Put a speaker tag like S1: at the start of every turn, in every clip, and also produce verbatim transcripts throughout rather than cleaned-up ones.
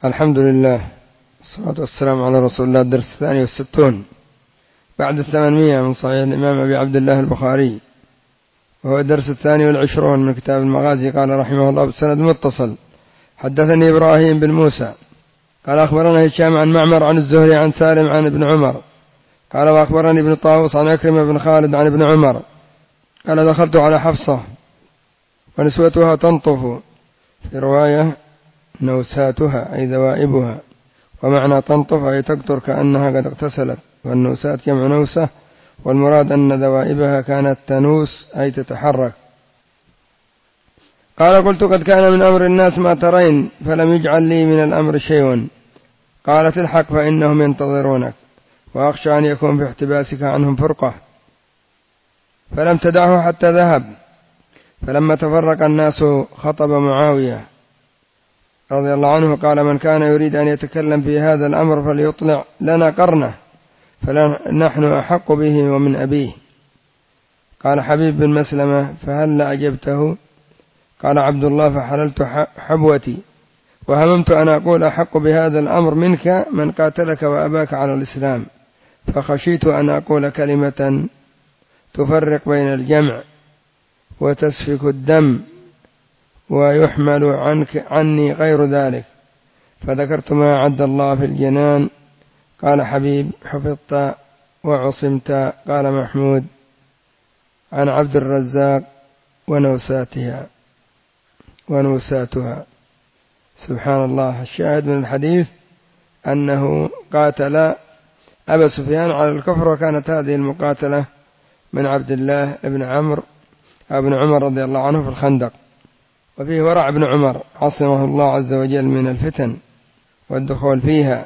S1: الحمد لله والصلاة والسلام على رسول الله. الدرس الثاني والستون بعد الثمانمية من صحيح الإمام أبي عبد الله البخاري، وهو الدرس الثاني والعشرون من كتاب المغازي. قال رحمه الله بالسند متصل: حدثني إبراهيم بن موسى قال أخبرنا هشام عن معمر عن الزهري عن سالم عن ابن عمر قال وأخبرني ابن طاووس عن أكرمة بن خالد عن ابن عمر قال دخلت على حفصة ونسوتها تنطف، في رواية نوساتها أي ذوائبها، ومعنى تنطف أي تقطر كأنها قد اغتسلت، والنوسات جمع نوسة، والمراد أن ذوائبها كانت تنوس أي تتحرك. قال قلت قد كان من أمر الناس ما ترين فلم يجعل لي من الأمر شيء. قالت الحق فإنهم ينتظرونك، وأخشى أن يكون في احتباسك عنهم فرقة، فلم تدعه حتى ذهب. فلما تفرق الناس خطب معاوية رضي الله عنه قال من كان يريد أن يتكلم في هذا الأمر فليطلع لنا قرنه، فنحن أحق به ومن أبيه. قال حبيب بن مسلمة فهل أجبته؟ قال عبد الله فحللت حبوتي وهممت أن أقول أحق بهذا الأمر منك من قاتلك وأباك على الإسلام، فخشيت أن أقول كلمة تفرق بين الجمع وتسفك الدم ويحمل عنك عني غير ذلك، فذكرت ما أعد الله في الجنان. قال حبيب حفظت وعصمت. قال محمود عن عبد الرزاق ونوساتها ونوساتها. سبحان الله. الشاهد من الحديث أنه قاتل أبا سفيان على الكفر، وكانت هذه المقاتلة من عبد الله بن عمرو ابن عمر رضي الله عنه في الخندق. وفيه ورع ابن عمر عصمه الله عز وجل من الفتن والدخول فيها.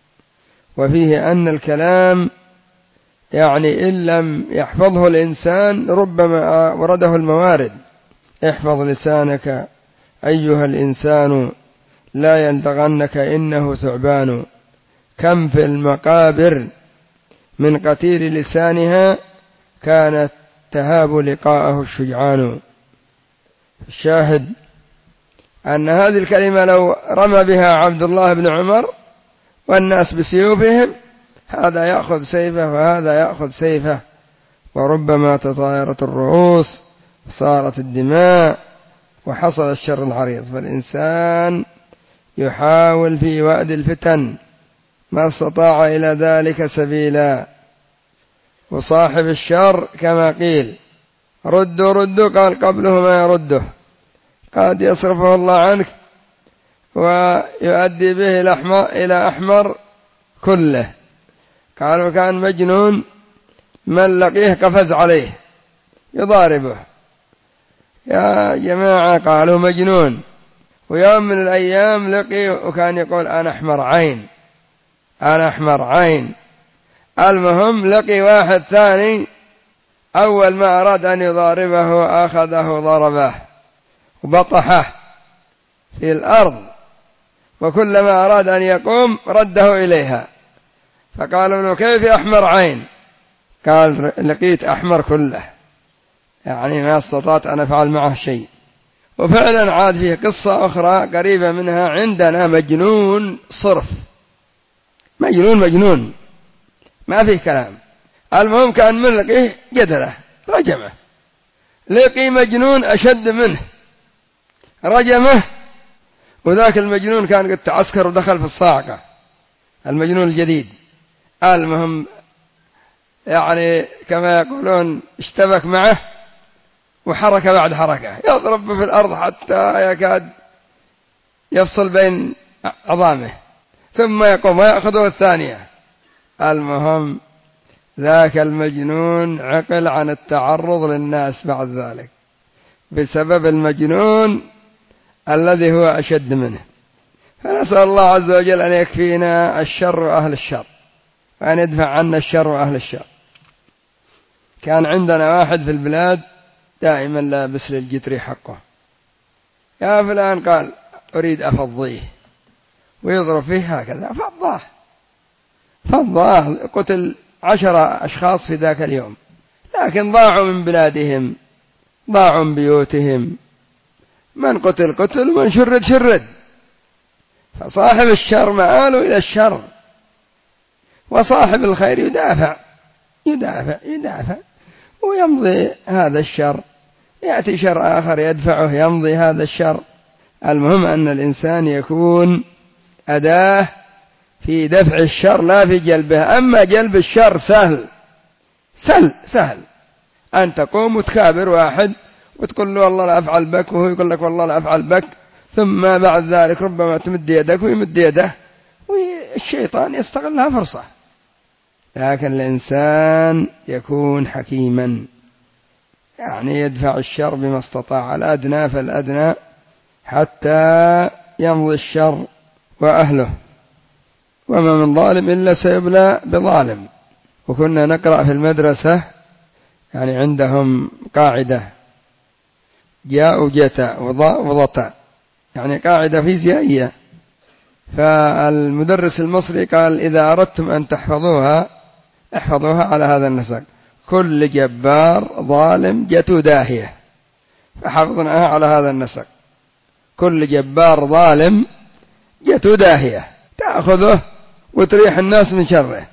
S1: وفيه أن الكلام يعني إن لم يحفظه الإنسان ربما ورده الموارد. احفظ لسانك أيها الإنسان لا يلدغنك إنه ثعبان، كم في المقابر من قتيل لسانها كانت تهاب لقاءه الشجعان. الشاهد أن هذه الكلمة لو رمى بها عبد الله بن عمر والناس بسيوفهم، هذا يأخذ سيفه وهذا يأخذ سيفه، وربما تطايرت الرؤوس صارت الدماء وحصل الشر العريض. فالإنسان يحاول في وأد الفتن ما استطاع إلى ذلك سبيلا. وصاحب الشر كما قيل ردوا ردوا، قال قبله ما يرده، قد يصرفه الله عنك ويؤدي به إلى أحمر كله. قالوا كان مجنون من لقيه قفز عليه يضاربه. يا جماعة قالوا مجنون. ويوم من الأيام لقي وكان يقول أنا أحمر عين أنا أحمر عين. المهم لقي واحد ثاني أول ما أراد أن يضاربه أخذه ضربه وبطحه في الأرض، وكلما أراد أن يقوم رده إليها. فقالوا له كيف أحمر عين؟ قال لقيت أحمر كله، يعني ما استطعت أن أفعل معه شيء. وفعلا عاد فيه قصة أخرى قريبة منها عندنا، مجنون صرف، مجنون مجنون ما فيه كلام. المهم كان من لقيه جدله رجمه، لقي مجنون أشد منه رجمه، وذاك المجنون كان قد تعسكر ودخل في الصاعقة، المجنون الجديد. المهم يعني كما يقولون اشتبك معه وحركة بعد حركة، يضرب في الأرض حتى يكاد يفصل بين عظامه، ثم يقوم ويأخذه الثانية. المهم ذاك المجنون عقل عن التعرض للناس بعد ذلك بسبب المجنون الذي هو أشد منه. فنسأل الله عز وجل أن يكفينا الشر وأهل الشر، وأن يدفع عنا الشر وأهل الشر. كان عندنا واحد في البلاد دائما لابس للجتري حقه، يا فلان قال أريد أفضيه، ويضرب فيه هكذا فضاه فضاه. قتل عشرة أشخاص في ذاك اليوم، لكن ضاعوا من بلادهم، ضاعوا من بيوتهم، من قتل قتل ومن شرد شرد. فصاحب الشر مآله إلى الشر، وصاحب الخير يدافع يدافع يدافع ويمضي هذا الشر، يأتي شر آخر يدفعه يمضي هذا الشر. المهم أن الإنسان يكون أداة في دفع الشر لا في جلبه. أما جلب الشر سهل سهل سهل، أن تقوم وتكابر واحد وتقول له والله لا أفعل بك، وهو يقول لك والله لا أفعل بك، ثم بعد ذلك ربما تمد يدك ويمد يده والشيطان يستغلها فرصة. لكن الإنسان يكون حكيما، يعني يدفع الشر بما استطاع، الأدنى فالأدنى، حتى يمضي الشر وأهله. وما من ظالم إلا سيبلى بظالم. وكنا نقرأ في المدرسة يعني عندهم قاعدة جاء وجتا وضاء وضتا، يعني قاعدة فيزيائية. فالمدرس المصري قال إذا أردتم أن تحفظوها احفظوها على هذا النسق: كل جبار ظالم جت داهية. فحفظناها على هذا النسق: كل جبار ظالم جت داهية، تأخذه وتريح الناس من شره.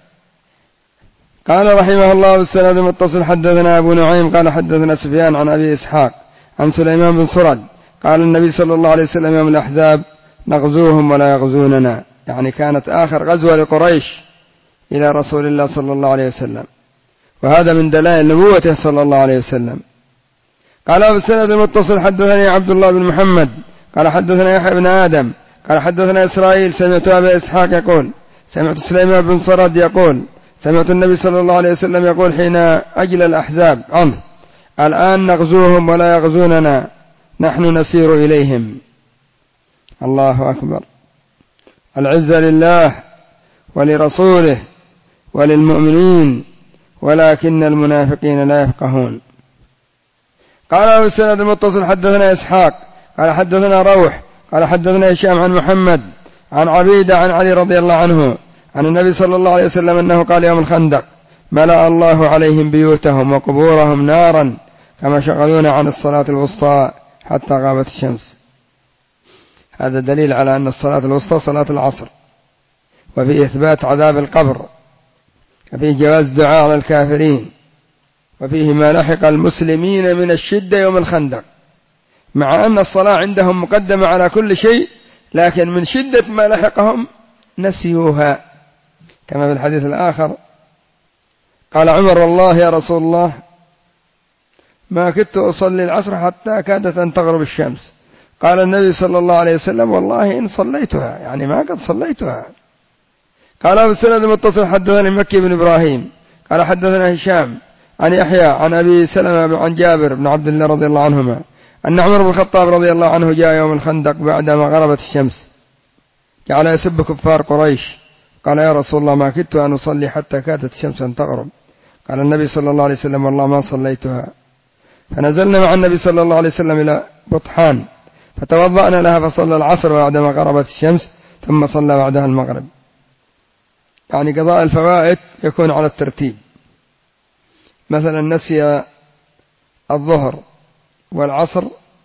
S1: قال رحمه الله بالسند المتصل: حدثنا أبو نعيم قال حدثنا سفيان عن أبي إسحاق عن سليمان بن سرد قال النبي صلى الله عليه وسلم يوم الأحزاب: نغزوهم ولا يغزوننا، يعني كانت آخر غزوة لقريش إلى رسول الله صلى الله عليه وسلم، وهذا من دلائل نبوته صلى الله عليه وسلم. قال بالسند المتصل: حدثني عبد الله بن محمد قال حدثنا يحيى بن آدم قال حدثنا إسرائيل سمعت أبي إسحاق يقول سمعت سليمان بن سرد يقول سمعت النبي صلى الله عليه وسلم يقول حين أجل الأحزاب عنه: الآن نغزوهم ولا يغزوننا، نحن نسير إليهم. الله أكبر. العزة لله ولرسوله وللمؤمنين، ولكن المنافقين لا يفقهون. قال بالسند المتصل: حدثنا إسحاق قال حدثنا روح قال حدثنا هشام عن محمد عن عبيدة عن علي رضي الله عنه عن النبي صلى الله عليه وسلم أنه قال يوم الخندق: ملأ الله عليهم بيوتهم وقبورهم نارا كما شغلونا عن الصلاة الوسطى حتى غابت الشمس. هذا دليل على أن الصلاة الوسطى صلاة العصر، وفي إثبات عذاب القبر، وفي جواز دعاء على الكافرين، وفيه ما لحق المسلمين من الشدة يوم الخندق، مع أن الصلاة عندهم مقدمة على كل شيء، لكن من شدة ما لحقهم نسيوها، كما في الحديث الآخر قال عمر: والله يا رسول الله ما كنت أصلي العصر حتى كادت أن تغرب الشمس. قال النبي صلى الله عليه وسلم: والله إن صليتها، يعني ما قد صليتها. قال بالسند المتصل: حدثني مكي بن إبراهيم قال حدثنا هشام عن يحيى عن أبي سلمة عن جابر بن عبد الله رضي الله عنهما أن عمر بن الخطاب رضي الله عنه جاء يوم الخندق بعدما غربت الشمس، جعل يسب كفار قريش، قال: يا رسول الله ما كدت أن أصلي حتى كادت الشمس أن تغرب. قال النبي صلى الله عليه وسلم: والله ما صليتها. فنزلنا مع النبي صلى الله عليه وسلم إلى بطحان فتوضأنا لها فصلى العصر بعدما غربت الشمس، ثم صلى بعدها المغرب. يعني قضاء الفوائد يكون على الترتيب، مثلا نسي الظهر والعصر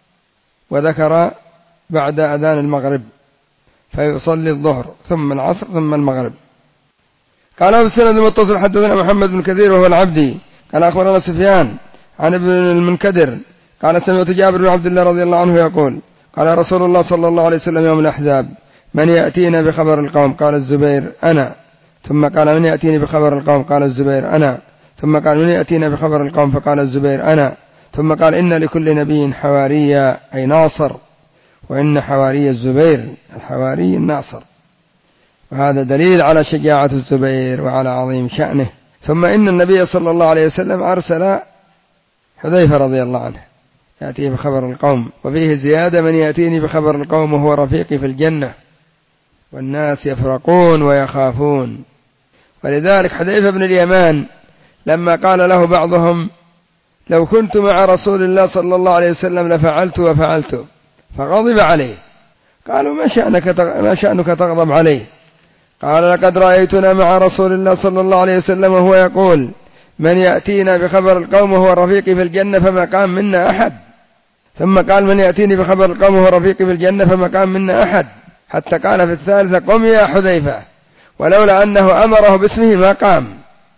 S1: وذكر بعد أذان المغرب فيصلي الظهر ثم العصر ثم المغرب. قال بالسند المتصل: حدثنا محمد بن كثير وهو العبدي قال أخبرنا سفيان عن ابن المنكدر قال سمعت جابر بن عبد الله رضي الله عنه يقول: قال رسول الله صلى الله عليه وسلم يوم الأحزاب: من يأتينا بخبر القوم؟ قال الزبير: أنا. ثم قال: من يأتيني بخبر القوم؟ قال الزبير: أنا. ثم قال: من يأتينا بخبر القوم؟ فقال الزبير: أنا. ثم قال: إن لكل نبي حواريا أي ناصر، وإن حواري الزبير الحواري الناصر. وهذا دليل على شجاعة الزبير وعلى عظيم شأنه. ثم إن النبي صلى الله عليه وسلم أرسل حذيفة رضي الله عنه يأتيه بخبر القوم، وفيه زيادة: من يأتيني بخبر القوم وهو رفيقي في الجنة والناس يفرقون ويخافون. ولذلك حذيفة بن اليمان لما قال له بعضهم: لو كنت مع رسول الله صلى الله عليه وسلم لفعلت وفعلت، فغضب عليه. قالوا: ما شأنك ما شأنك تغضب عليه؟ قال: لقد رأيتنا مع رسول الله صلى الله عليه وسلم وهو يقول: من يأتينا بخبر القوم وهو رفيقي في الجنة فما قام منا أحد. ثم قال: من يأتيني بخبر القوم وهو رفيقي في الجنة فما قام منا أحد، حتى قال في الثالثة قم يا حذيفة، ولولا أنه أمره باسمه ما قام.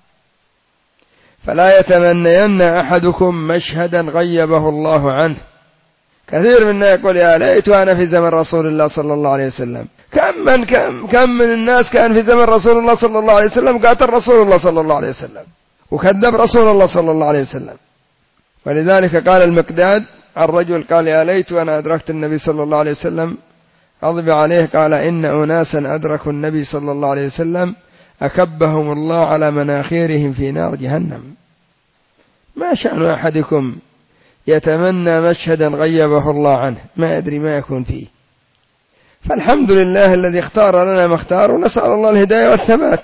S1: فلا يتمنين أحدكم مشهدا غيبه الله عنه. كثير منا يقول يا ليت أنا في زمن رسول الله صلى الله عليه وسلم. كم من كم كم من الناس كان في زمن رسول الله صلى الله عليه وسلم قاتل رسول الله صلى الله عليه وسلم وكذب رسول الله صلى الله عليه وسلم. ولذلك قال المقداد عن رجل قال يا ليت أنا أدركت النبي صلى الله عليه وسلم، غضب عليه قال إن أناسا أدركوا النبي صلى الله عليه وسلم أكبهم الله على مناخيرهم في نار جهنم. ما شأن أحدكم يتمنى مشهدا غيبه الله عنه، ما يدري ما يكون فيه. فالحمد لله الذي اختار لنا ما اختار، ونسأل الله الهداية والثبات.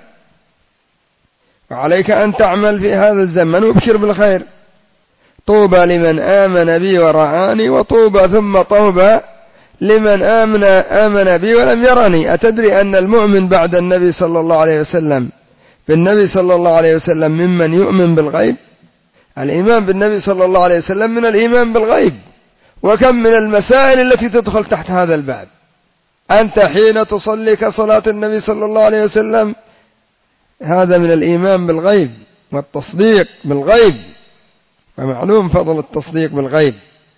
S1: وعليك أن تعمل في هذا الزمن وابشر بالخير. طوبى لمن آمن بي ورآني، وطوبى ثم طوبى لمن آمن آمن بي ولم يرني. أتدري أن المؤمن بعد النبي صلى الله عليه وسلم بالنبي صلى الله عليه وسلم ممن يؤمن بالغيب؟ الإيمان بالنبي صلى الله عليه وسلم من الإيمان بالغيب. وكم من المسائل التي تدخل تحت هذا الباب. أنت حين تصلي كصلاة النبي صلى الله عليه وسلم، هذا من الإيمان بالغيب والتصديق بالغيب. ومعلوم فضل التصديق بالغيب.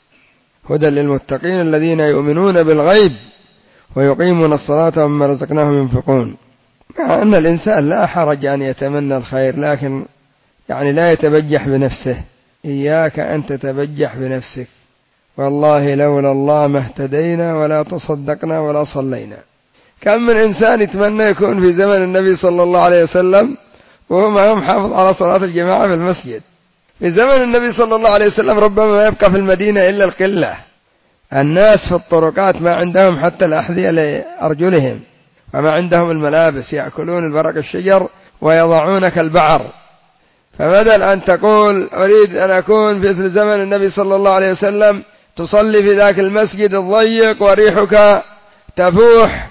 S1: هدى للمتقين الذين يؤمنون بالغيب ويقيمون الصلاة ومما رزقناهم ينفقون. مع أن الإنسان لا حرج أن يتمنى الخير، لكن يعني لا يتبجح بنفسه. إياك أن تتبجح بنفسك. والله لولا الله ما اهتدينا ولا تصدقنا ولا صلينا. كم من إنسان يتمنى يكون في زمن النبي صلى الله عليه وسلم وهو ما هو محافظ على صلاة الجماعة في المسجد. في زمن النبي صلى الله عليه وسلم ربما ما يبقى في المدينة إلا القلة. الناس في الطرقات ما عندهم حتى الأحذية لأرجلهم، وما عندهم الملابس، يأكلون البرق الشجر ويضعون كالبعر. فبدل أن تقول أريد أن أكون في مثل زمن النبي صلى الله عليه وسلم، تصلي في ذاك المسجد الضيق وريحك تفوح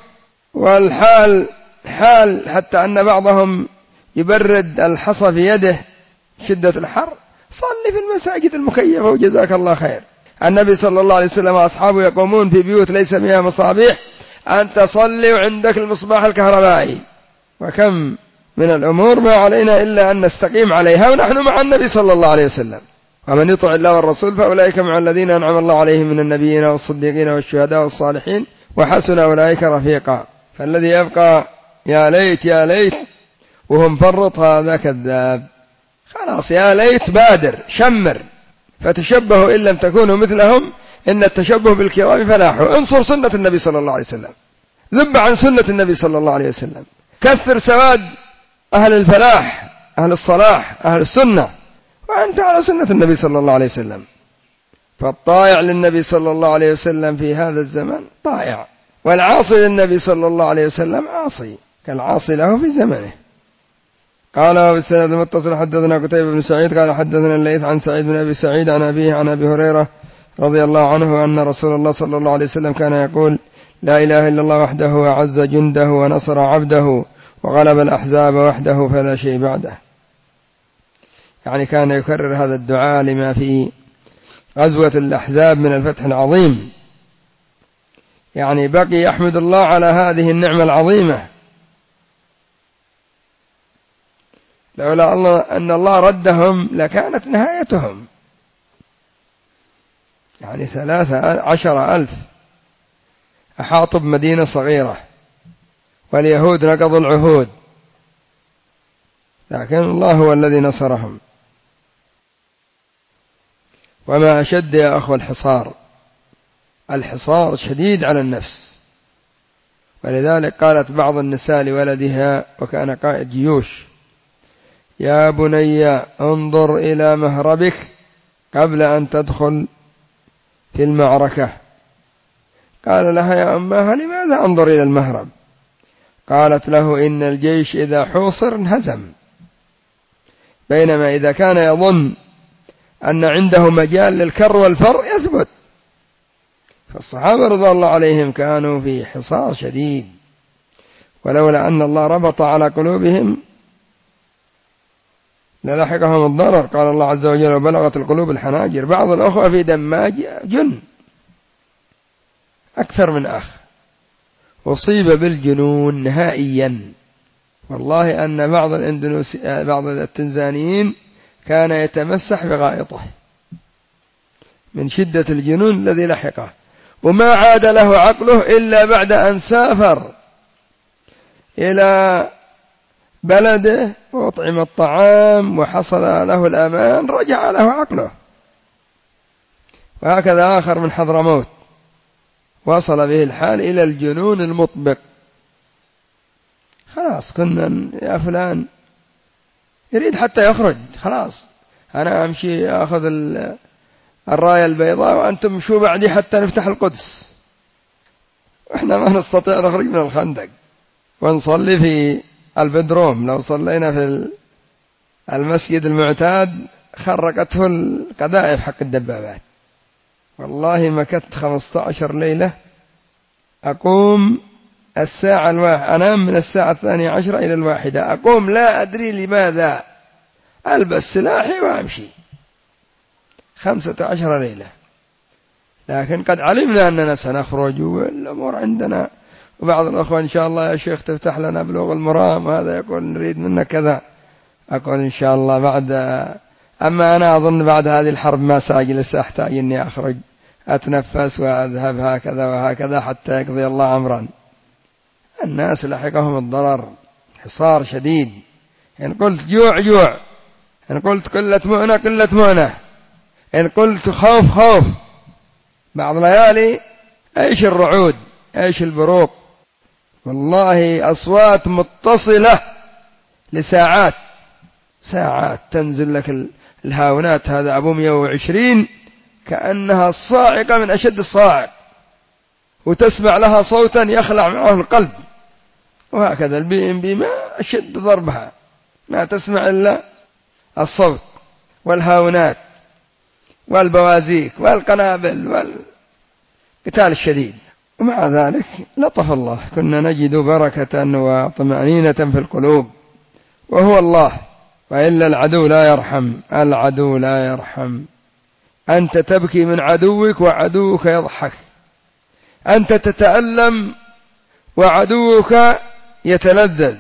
S1: والحال حال، حتى أن بعضهم يبرد الحصى في يده شدة الحر. صلي في المساجد المكيفة وجزاك الله خير. النبي صلى الله عليه وسلم وأصحابه يقومون في بيوت ليس فيها مصابيح، أنت صلي وعندك المصباح الكهربائي. وكم من الأمور ما علينا إلا أن نستقيم عليها ونحن مع النبي صلى الله عليه وسلم. ومن يطع الله والرسول فأولئك مع الذين أنعم الله عليهم من النبيين والصديقين والشهداء والصالحين وحسن أولئك رفيقا. فالذي يبقى يا ليت يا ليت وهو مفرط هذا كذاب. خلاص يا ليت بادر شمر، فتشبهوا إن لم تكونوا مثلهم إن التشبه بالكرام فلاحوا. انصر سنة النبي صلى الله عليه وسلم، ذب عن سنة النبي صلى الله عليه وسلم، كثر سواد أهل الفلاح أهل الصلاح أهل السنة، وأنت على سنة النبي صلى الله عليه وسلم. فالطائع للنبي صلى الله عليه وسلم في هذا الزمن طائع، والعاصي للنبي صلى الله عليه وسلم عاصي كالعاصي له في زمنه. قال وبالسند المتصل حدثنا قتيبة بن سعيد قال حدثنا الليث عن سعيد بن أبي سعيد عن أبيه عن أبي هريرة رضي الله عنه أن رسول الله صلى الله عليه وسلم كان يقول لا إله إلا الله وحده أعز جنده ونصر عبده وغلب الأحزاب وحده فلا شيء بعده. يعني كان يكرر هذا الدعاء لما في غزوة الأحزاب من الفتح العظيم. يعني بقي يحمد الله على هذه النعمة العظيمة. لولا الله أن الله ردهم لكانت نهايتهم. يعني ثلاثة عشر ألف أحاطوا بمدينة صغيرة، واليهود نقضوا العهود، لكن الله هو الذي نصرهم. وما أشد يا أخوة الحصار، الحصار شديد على النفس. ولذلك قالت بعض النساء لولدها وكان قائد جيوش يا بني انظر إلى مهربك قبل أن تدخل في المعركة. قال لها يا أمها لماذا أنظر إلى المهرب؟ قالت له إن الجيش إذا حوصر انهزم، بينما إذا كان يظن أن عنده مجال للكر والفر يثبت. فالصحابة رضي الله عليهم كانوا في حصار شديد، ولولا أن الله ربط على قلوبهم للحقهم الضرر. قال الله عز وجل وبلغت القلوب الحناجر. بعض الأخوة في دماج جن أكثر من أخ، أصيب بالجنون نهائيا. والله أن بعض الإندونيسي بعض التنزانيين كان يتمسح بغائطه من شدة الجنون الذي لحقه، وما عاد له عقله إلا بعد أن سافر إلى بلده وأطعم الطعام وحصل له الأمان رجع له عقله. وهكذا آخر من حضرموت وصل به الحال إلى الجنون المطبق. خلاص كنا يا فلان يريد حتى يخرج، خلاص أنا أمشي أخذ الراية البيضاء وأنتم شو بعدي حتى نفتح القدس، وإحنا ما نستطيع نخرج من الخندق ونصلي في البدروم. لو صلينا في المسجد المعتاد خرقته القذائف حق الدبابات. والله مكثت خمسة عشر ليلة أقوم الساعة الواحدة، أنام من الساعة الثانية عشرة إلى الواحدة، أقوم لا أدري لماذا، ألبس سلاحي وأمشي خمسة عشر ليلة. لكن قد علمنا أننا سنخرج والأمور عندنا. وبعض الأخوة إن شاء الله يا شيخ تفتح لنا بلوغ المرام، وهذا يقول نريد منك كذا، أقول إن شاء الله بعد، أما أنا أظن بعد هذه الحرب ما سأجلس أحتاج أني أخرج أتنفس وأذهب هكذا وهكذا حتى يقضي الله أمرا. الناس لحقهم الضرر، حصار شديد، إن قلت جوع جوع، إن قلت قلة مؤنة قلة مؤنة، إن قلت خوف خوف. بعض ليالي إيش الرعود إيش البروق، والله أصوات متصلة لساعات ساعات تنزل لك الهاونات، هذا أبو مئة وعشرين كأنها الصاعقة من أشد الصاعق، وتسمع لها صوتا يخلع معه القلب. وهكذا البي ام بي ما أشد ضربها، ما تسمع إلا الصوت والهاونات والبوازيك والقنابل والقتال الشديد. ومع ذلك لطف الله، كنا نجد بركة وطمأنينة في القلوب، وهو الله. وإلا العدو لا يرحم، العدو لا يرحم. أنت تبكي من عدوك وعدوك يضحك، أنت تتألم وعدوك يتلذذ.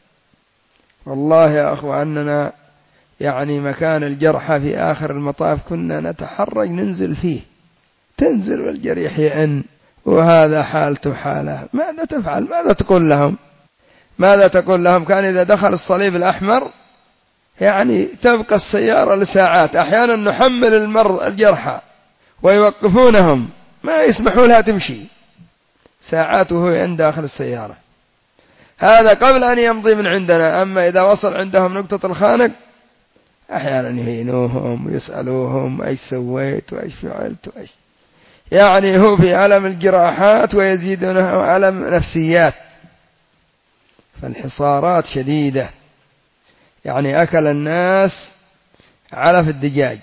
S1: والله يا أخوة أننا يعني مكان الجرحى في آخر المطاف كنا نتحرج ننزل فيه، تنزل والجريح يئن، وهذا حالته حاله. ماذا تفعل؟ ماذا تقول لهم؟ ماذا تقول لهم؟ كان إذا دخل الصليب الأحمر يعني تبقى السيارة لساعات، أحيانا نحمل المرض الجرحى ويوقفونهم ما يسمحوا لها تمشي ساعات وهو عند داخل السيارة. هذا قبل أن يمضي من عندنا. أما إذا وصل عندهم نقطة الخانق أحيانا يهينوهم ويسألوهم أيش سويت وأيش فعلت وأيش، يعني هو في ألم الجراحات ويزيدونه ألم نفسيات. فالحصارات شديدة، يعني أكل الناس علف الدجاج،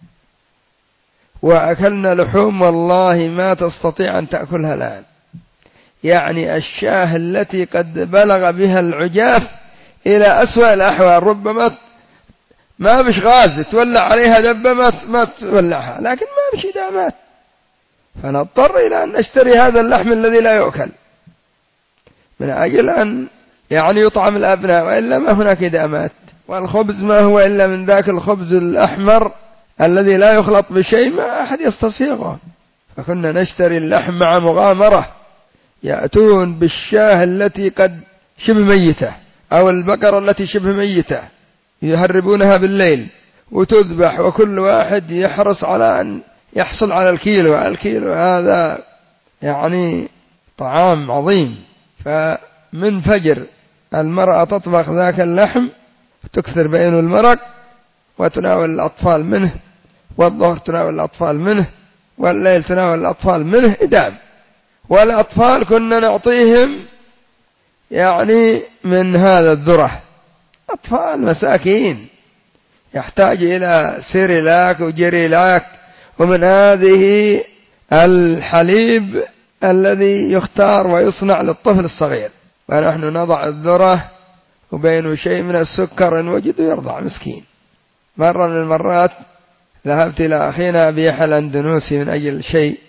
S1: وأكلنا لحوم والله ما تستطيع أن تأكلها الآن. يعني الشاه التي قد بلغ بها العجاف إلى أسوأ الأحوال، ربما ما بش غاز تولع عليها دبة ما تولعها، لكن ما بش دامات، فنضطر إلى أن نشتري هذا اللحم الذي لا يؤكل من أجل أن يعني يطعم الأبناء، وإلا ما هناك دامات. والخبز ما هو إلا من ذاك الخبز الأحمر الذي لا يخلط بشيء، ما أحد يستصيغه. فكنا نشتري اللحم مع مغامرة، يأتون بالشاه التي قد شبه ميتة أو البقرة التي شبه ميتة يهربونها بالليل وتذبح، وكل واحد يحرص على أن يحصل على الكيلو. الكيلو هذا يعني طعام عظيم. فمن فجر المرأة تطبخ ذاك اللحم، تكثر بين المرق وتناول الأطفال منه، والظهر تناول الأطفال منه، والليل تناول الأطفال منه إدام. والأطفال كنا نعطيهم يعني من هذا الذرة، أطفال مساكين يحتاج إلى سيريلاك وجيريلاك، ومن هذه الحليب الذي يختار ويصنع للطفل الصغير، ونحن نضع الذرة وبينه شيء من السكر إن وجد يرضع مسكين. مرة من المرات ذهبت إلى أخينا أبي يحيى الأندونيسي من أجل شيء،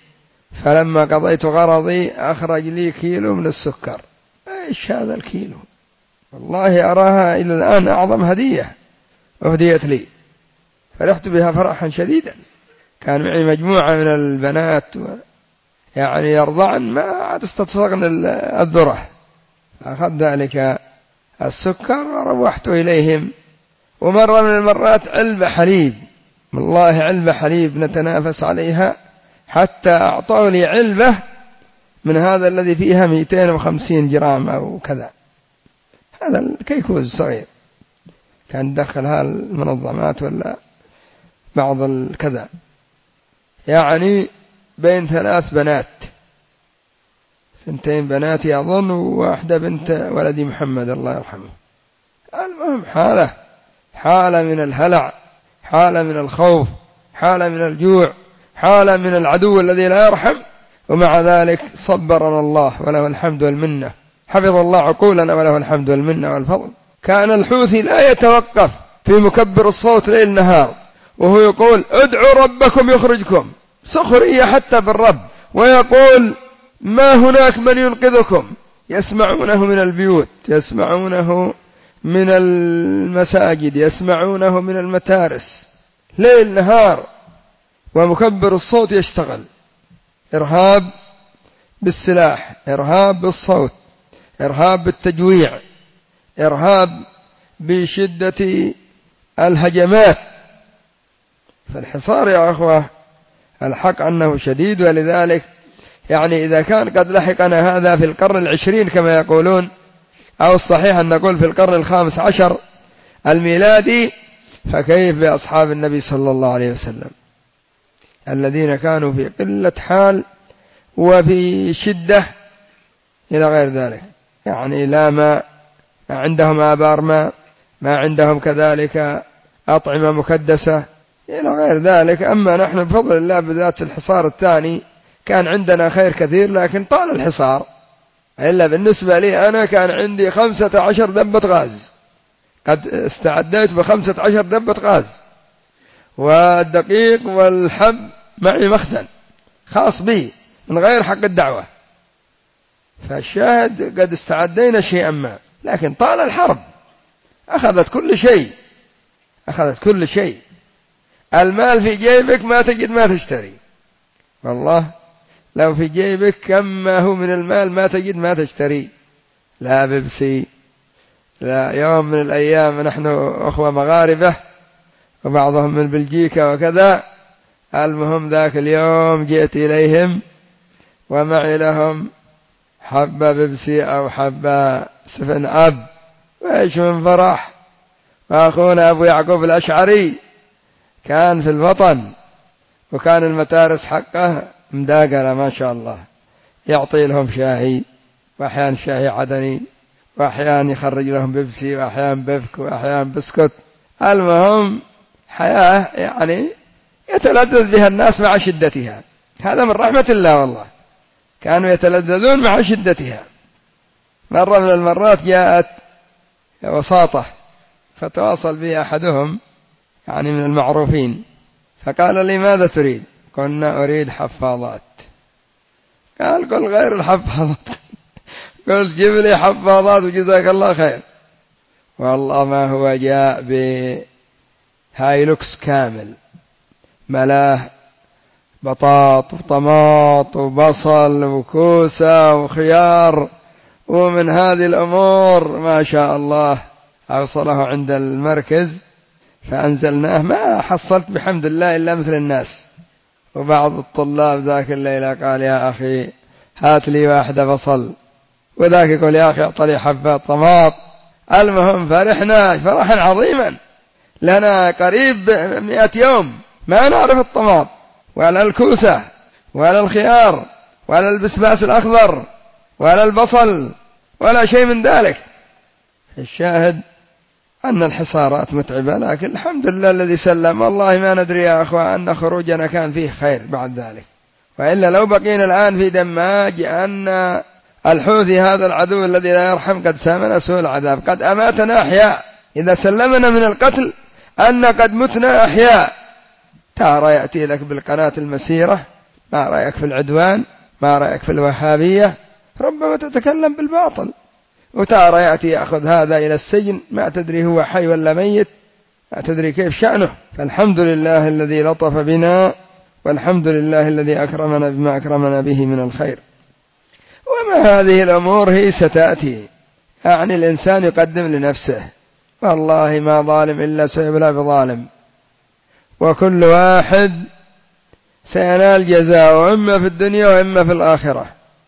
S1: فلما قضيت غرضي أخرج لي كيلو من السكر. إيش هذا الكيلو؟ والله أراها إلى الآن أعظم هدية أهديت لي، فرحت بها فرحا شديدا. كان معي مجموعة من البنات يعني يرضعن، ما عاد استصغن الذرة، أخذ ذلك السكر وروحت إليهم. ومرة من المرات علبة حليب، والله علبة حليب نتنافس عليها، حتى أعطوا لي علبة من هذا الذي فيها مئتين وخمسين جرام أو كذا، هذا الكيكوز صغير، كان دخلها المنظمات ولا بعض الكذا، يعني بين ثلاث بنات، سنتين بناتي أظن وواحدة بنت ولدي محمد الله يرحمه. المهم حالة حالة من الهلع، حالة من الخوف، حالة من الجوع، حالة من العدو الذي لا يرحم، ومع ذلك صبرنا الله وله الحمد والمنة، حفظ الله عقولنا وله الحمد والمنة والفضل. كان الحوثي لا يتوقف في مكبر الصوت ليل نهار وهو يقول ادعوا ربكم يخرجكم، سخرية حتى بالرب، ويقول ما هناك من ينقذكم. يسمعونه من البيوت، يسمعونه من المساجد، يسمعونه من المتارس، ليل نهار ومكبر الصوت يشتغل. إرهاب بالسلاح، إرهاب بالصوت، إرهاب بالتجويع، إرهاب بشدة الهجمات. فالحصار يا أخوة الحق أنه شديد، ولذلك يعني إذا كان قد لحقنا هذا في القرن العشرين كما يقولون، أو الصحيح أن نقول في القرن الخامس عشر الميلادي، فكيف بأصحاب النبي صلى الله عليه وسلم الذين كانوا في قلة حال وفي شدة إلى غير ذلك، يعني لا ما عندهم آبار ماء، ما عندهم كذلك أطعمة مكدسة إلى غير ذلك. أما نحن بفضل الله بذات الحصار الثاني كان عندنا خير كثير، لكن طال الحصار. إلا بالنسبة لي أنا كان عندي خمسة عشر دبة غاز، قد استعديت بخمسة عشر دبة غاز، والدقيق والحب معي مخزن خاص بي من غير حق الدعوة. فالشاهد قد استعدينا شيئا ما، لكن طال الحرب أخذت كل شيء، أخذت كل شيء. المال في جيبك ما تجد ما تشتري، والله لو في جيبك كم ما هو من المال ما تجد ما تشتري، لا بيبسي، لا. يوم من الأيام نحن أخوة مغاربة وبعضهم من بلجيكا وكذا، المهم ذاك اليوم جئت إليهم ومعي لهم حبة بيبسي أو حبة سفن أب، وإيش من فرح. وأخونا أبو يعقوب الأشعري كان في الوطن، وكان المتارس حقه مداقلة ما شاء الله، يعطي لهم شاهي، وأحيان شاهي عدني، وأحيان يخرج لهم بيبسي، وأحيان بفك، وأحيان بسكت. المهم حياة يعني يتلذذ بها الناس مع شدتها، هذا من رحمة الله والله، كانوا يتلذذون مع شدتها. مرة من المرات جاءت وساطة فتواصل بي أحدهم يعني من المعروفين، فقال لي ماذا تريد؟ قلنا أريد حفاظات. قال قل غير الحفاظات. قلت جيب لي حفاظات وجزاك الله خير. والله ما هو جاء بهايلوكس كامل، ملاه بطاط وطماط وبصل وكوسة وخيار ومن هذه الأمور ما شاء الله. أوصله عند المركز فأنزلناه، ما حصلت بحمد الله إلا مثل الناس. وبعض الطلاب ذاك الليلة قال يا أخي هات لي واحدة بصل، وذاك يقول يا أخي اعطى لي حبة طماط. المهم فرحنا فرحا عظيما، لنا قريب مئة يوم ما نعرف الطماط ولا الكوسة ولا الخيار ولا البسباس الأخضر ولا البصل ولا شيء من ذلك. الشاهد أن الحصارات متعبة، لكن الحمد لله الذي سلم. والله ما ندري يا أخوة أن خروجنا كان فيه خير بعد ذلك، وإلا لو بقينا الآن في دماج أن الحوثي هذا العدو الذي لا يرحم قد سامنا سوء العذاب، قد أماتنا أحياء. إذا سلمنا من القتل أن قد متنا أحياء. ترى يأتي لك بالقناة المسيرة ما رأيك في العدوان؟ ما رأيك في الوهابية؟ ربما تتكلم بالباطل، وتارى يأتي يأخذ هذا إلى السجن، ما تدري هو حي ولا ميت، ما تدري كيف شأنه. فالحمد لله الذي لطف بنا، والحمد لله الذي أكرمنا بما أكرمنا به من الخير. وما هذه الأمور هي ستأتي، يعني الإنسان يقدم لنفسه، والله ما ظالم إلا سيبلى بظالم، وكل واحد سينال جزاءه إما في الدنيا وإما في الآخرة.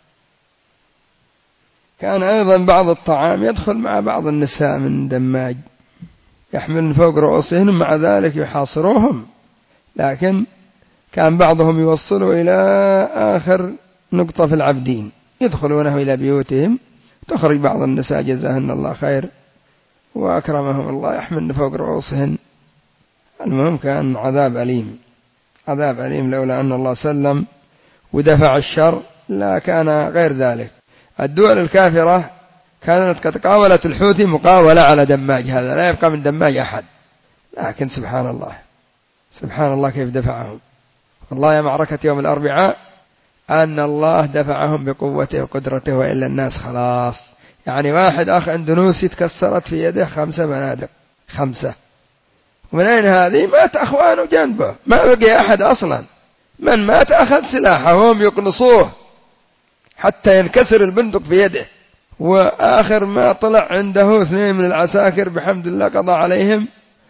S1: كان أيضا بعض الطعام يدخل مع بعض النساء من دماج، يحملن فوق رؤوسهم، مع ذلك يحاصروهم، لكن كان بعضهم يوصلوا إلى آخر نقطة في العبدين، يدخلونه إلى بيوتهم، تخرج بعض النساء جزاهن الله خير وأكرمهم الله، يحملن فوق رؤوسهن. المهم كان عذاب أليم، عذاب أليم، لولا أن الله سلم ودفع الشر لا كان غير ذلك. الدول الكافرة كانت قد قاولت الحوثي مقاولة على دماج، هذا لا يبقى من دماج أحد، لكن سبحان الله سبحان الله كيف دفعهم. والله يا معركة يوم الأربعاء أن الله دفعهم بقوته وقدرته، وإلا الناس خلاص. يعني واحد أخ أندونوسي تكسرت في يده خمسة بنادق، خمسة، ومن أين هذه؟ مات أخوانه جنبه، ما بقي أحد أصلا، من مات أخذ سلاحهم يقنصوه حتى ينكسر البندق في يده. وآخر ما طلع عنده اثنين من العساكر بحمد الله قضى عليهم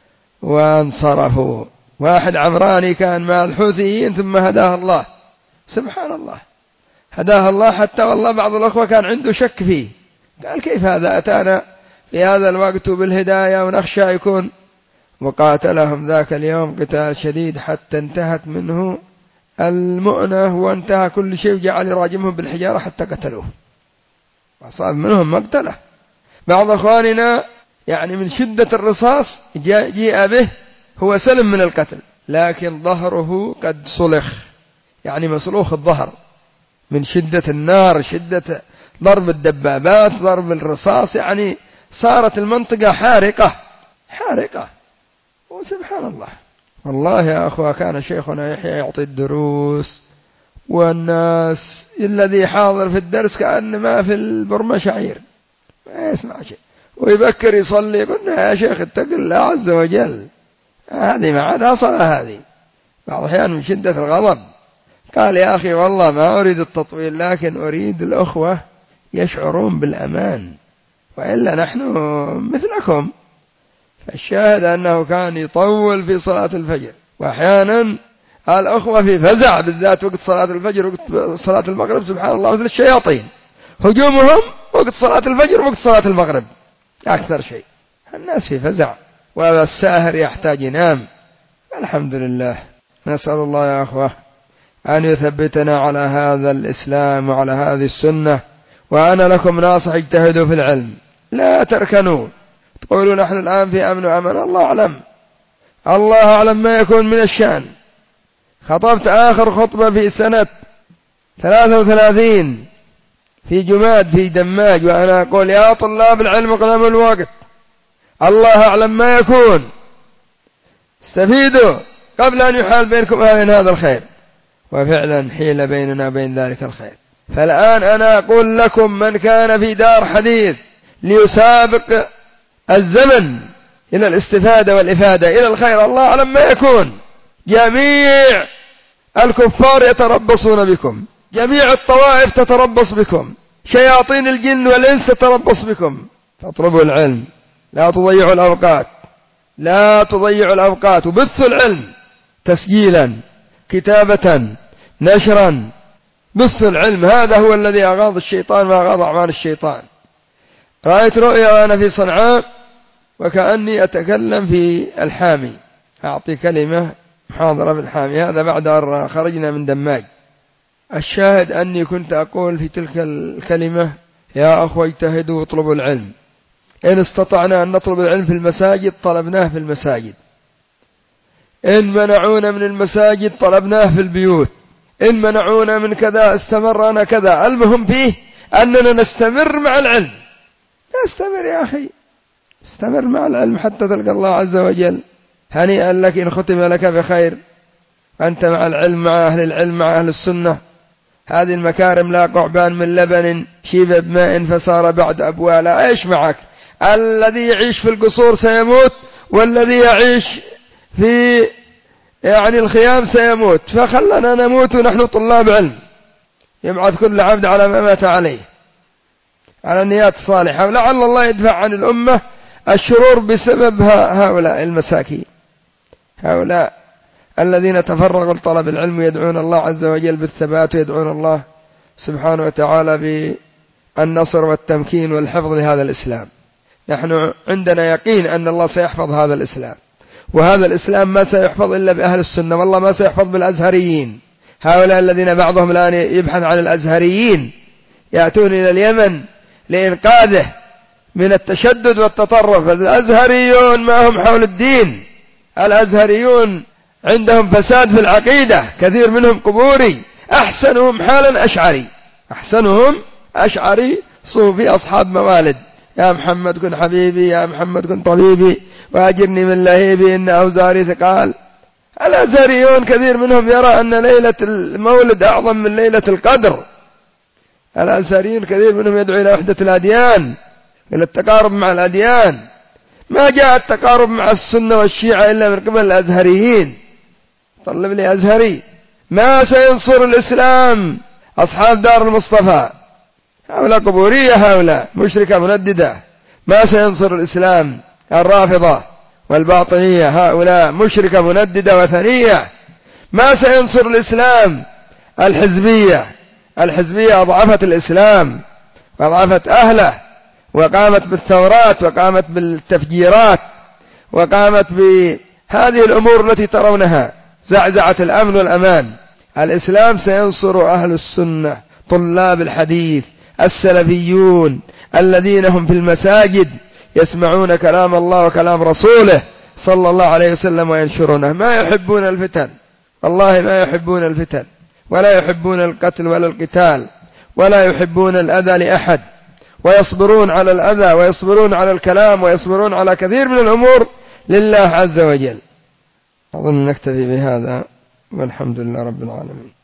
S1: وانصرفوا. واحد عمراني كان مع الحوثيين ثم هداه الله، سبحان الله هداه الله، حتى والله بعض الأخوة كان عنده شك فيه، قال كيف هذا أتانا في هذا الوقت بالهداية ونخشى يكون. وقاتلهم ذاك اليوم قتال شديد حتى انتهت منه المؤنة وانتهى كل شيء، وجعل يراجمهم بالحجارة حتى قتلوه، وأصاب منهم مقتله. بعض أخواننا يعني من شدة الرصاص جيء به، هو سلم من القتل، لكن ظهره قد صلخ، يعني مسلوخ الظهر من شدة النار، شدة ضرب الدبابات، ضرب الرصاص، يعني صارت المنطقة حارقة حارقة. وسبحان الله، والله يا أخوة كان شيخنا يحيى يعطي الدروس، والناس الذي حاضر في الدرس كأن ما في البرمة شعير، ما يسمع شيء، ويبكر يصلي، قلنا يا شيخ اتق الله عز وجل، هذه ما عادها صلاة هذه. بعض الأحيان من شدة الغضب قال يا أخي والله ما أريد التطويل، لكن أريد الأخوة يشعرون بالأمان، وإلا نحن مثلكم. فالشاهد أنه كان يطول في صلاة الفجر، وأحيانا الأخوة في فزع، بالذات وقت صلاة الفجر وقت صلاة المغرب، سبحان الله مثل الشياطين هجومهم وقت صلاة الفجر وقت صلاة المغرب أكثر شيء، الناس في فزع، والساهر يحتاج ينام. الحمد لله، نسأل الله يا أخوة أن يثبتنا على هذا الإسلام وعلى هذه السنة. وأنا لكم ناصح، اجتهدوا في العلم، لا تركنوا تقولوا نحن الآن في أمن وأمان، الله أعلم، الله أعلم ما يكون من الشأن. خطبت آخر خطبة في سنة ثلاثة وثلاثين في جماد في دماج، وأنا أقول يا طلاب العلم اقدموا الوقت، الله أعلم ما يكون، استفيدوا قبل أن يحال بينكم وبين هذا الخير. وفعلا حيل بيننا وبين ذلك الخير. فالآن أنا أقول لكم من كان في دار حديث ليسابق الزمن إلى الاستفادة والإفادة إلى الخير، الله أعلم ما يكون. جميع الكفار يتربصون بكم، جميع الطوائف تتربص بكم، شياطين الجن والإنس تتربص بكم، فاطلبوا العلم، لا تضيعوا الأوقات، لا تضيعوا الأوقات، وبثوا العلم تسجيلا، كتابة، نشرا، بثوا العلم، هذا هو الذي أغاض الشيطان وأغاض أعمال الشيطان. رأيت رؤيا وأنا في صنعاء وكأني أتكلم في الحامي، أعطي كلمة محاضرة في الحامي، هذا بعد أن خرجنا من دماج. الشاهد أني كنت أقول في تلك الكلمة يا أخوة اجتهدوا واطلبوا العلم، إن استطعنا أن نطلب العلم في المساجد طلبناه في المساجد، إن منعونا من المساجد طلبناه في البيوت، إن منعونا من كذا استمرنا كذا، المهم فيه أننا نستمر مع العلم. استمر يا أخي، استمر مع العلم حتى تلقى الله عز وجل. هنيئا لك إن ختم لك بخير، أنت مع العلم، مع أهل العلم، مع أهل السنة. هذه المكارم لا قعبان من لبن شيب بماء فصار بعد أبوالا. إيش معك؟ الذي يعيش في القصور سيموت، والذي يعيش في يعني الخيام سيموت، فخلنا نموت ونحن طلاب علم. يبعث كل عبد على ما مات عليه، على النيات الصالحة، ولعل الله يدفع عن الأمة الشرور بسبب هؤلاء المساكين، هؤلاء الذين تفرغوا لطلب العلم ويدعون الله عز وجل بالثبات، ويدعون الله سبحانه وتعالى بالنصر والتمكين والحفظ لهذا الإسلام. نحن عندنا يقين أن الله سيحفظ هذا الإسلام، وهذا الإسلام ما سيحفظ إلا بأهل السنة، والله ما سيحفظ بالأزهريين. هؤلاء الذين بعضهم الآن يبحث عن الأزهريين يأتون إلى اليمن لإنقاذه من التشدد والتطرف. الأزهريون ما هم حول الدين، الأزهريون عندهم فساد في العقيدة، كثير منهم قبوري، أحسنهم حالا أشعري، أحسنهم أشعري صوفي أصحاب موالد. يا محمد كن حبيبي، يا محمد كن طبيبي، وأجرني من لهيبي إن أوزاري ثقال. الأزهريون كثير منهم يرى أن ليلة المولد أعظم من ليلة القدر. الأزهريون كثير منهم يدعو إلى وحدة الأديان، إلى التقارب مع الأديان. ما جاء التقارب مع السنة والشيعة إلا من قبل الأزهريين. طلب لي أزهري. ما سينصر الإسلام أصحاب دار المصطفى، هؤلاء قبورية، هؤلاء مشركة منددة. ما سينصر الإسلام الرافضة والباطنية، هؤلاء مشركة منددة وثنية. ما سينصر الإسلام الحزبية، الحزبية أضعفت الإسلام وأضعفت أهله، وقامت بالثورات، وقامت بالتفجيرات، وقامت بهذه الأمور التي ترونها، زعزعت الأمن والأمان. الإسلام سينصر أهل السنة، طلاب الحديث، السلفيون الذين هم في المساجد يسمعون كلام الله وكلام رسوله صلى الله عليه وسلم وينشرونه. ما يحبون الفتن، والله ما يحبون الفتن، ولا يحبون القتل ولا القتال، ولا يحبون الأذى لأحد، ويصبرون على الأذى، ويصبرون على الكلام، ويصبرون على كثير من الأمور لله عز وجل. أظن نكتفي بهذا، والحمد لله رب العالمين.